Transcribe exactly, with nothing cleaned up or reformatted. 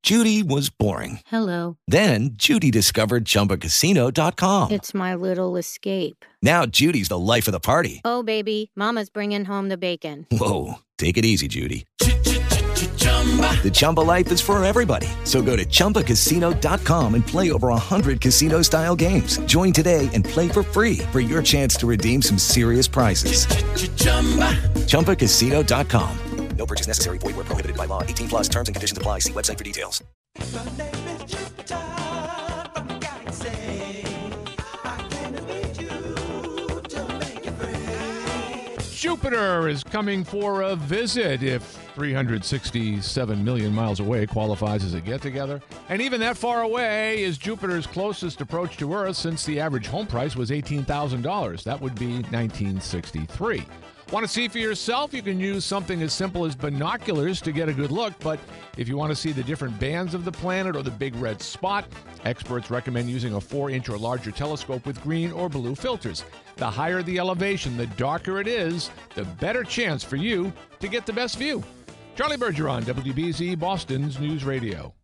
Judy was boring. Hello. Then Judy discovered Chumba Casino dot com. It's my little escape. Now Judy's the life of the party. Oh, baby, mama's bringing home the bacon. Whoa, take it easy, Judy. The Chumba life is for everybody. So go to Chumba Casino dot com and play over one hundred casino-style games. Join today and play for free for your chance to redeem some serious prizes. Chumba Casino dot com. No purchase necessary. Void where prohibited by law. eighteen plus terms and conditions apply. See website for details. Jupiter is coming for a visit if three hundred sixty-seven million miles away qualifies as a get-together. And even that far away is Jupiter's closest approach to Earth since the average home price was eighteen thousand dollars. That would be nineteen sixty-three. Want to see for yourself? You can use something as simple as binoculars to get a good look, but if you want to see the different bands of the planet or the big red spot, experts recommend using a four-inch or larger telescope with green or blue filters. The higher the elevation, the darker it is, the better chance for you to get the best view. Charlie Bergeron, W B Z, Boston's News Radio.